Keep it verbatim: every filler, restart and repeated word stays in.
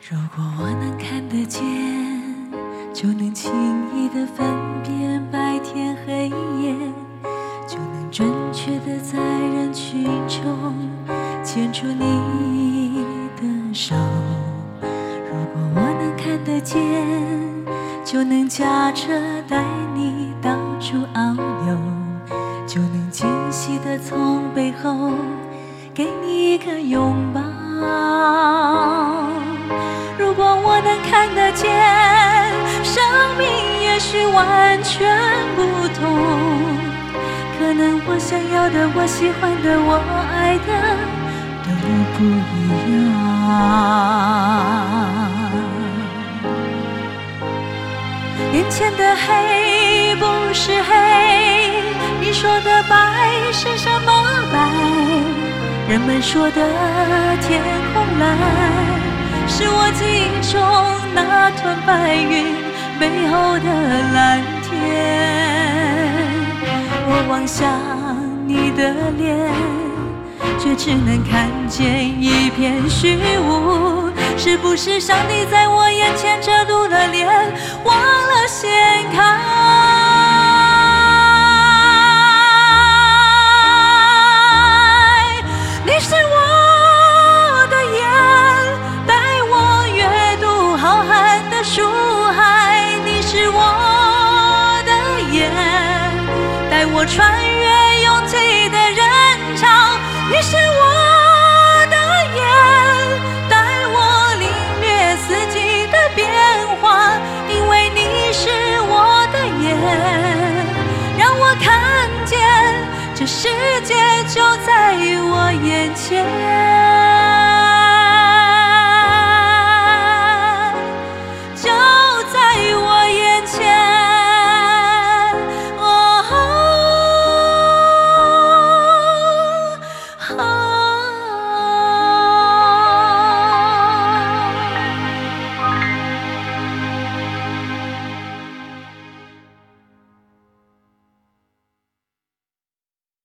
如果我能看得见，就能轻易地分辨白天黑夜，就能准确地在人群中牵住你的手。如果我能看得见，就能驾车带你到处遨游，就能惊喜地从背后给你一个拥抱。如果我能看得见，生命也许完全不同，可能我想要的，我喜欢的，我爱的都不一样。眼前的黑不是黑，你说的白是什么白？人们说的天空蓝，是我记忆中那团白云背后的蓝天。我望向你的脸，却只能看见一片虚无。是不是上帝在我眼前遮住了脸，忘了掀开？你是我的眼，带我阅读浩瀚的书海。你是我的眼，带我穿越拥挤的人潮。你是我的眼，带我领略四季的变化。因为你是我的眼，让我看见这世界就在我眼前。